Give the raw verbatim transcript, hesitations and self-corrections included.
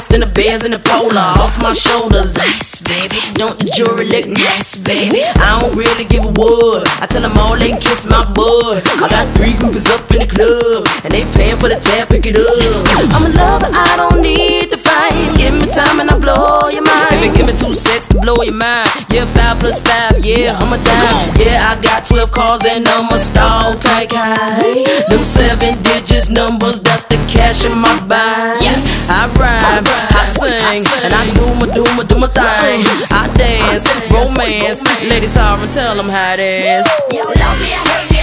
than the bears in the polar. Off my shoulders, ice, baby. Don't the jury look nice, baby? I don't really give a wood. I tell them all they can kiss my butt. I got three groupies up in the club, and they paying for the tab, pick it up. I'm a lover, I don't need to fight. Give me time and I blow your mind. Baby, give me two sex to blow your mind. Yeah, five plus five, yeah, I'm a dime. Yeah, I got twelve cars and I'm a star, okay, okay. Them seven digits numbers, that's the cash in my bag. Yes. I rhyme, I sing, and I do my, do my, do my thing. I dance, romance, ladies, sorry, tell them how it is.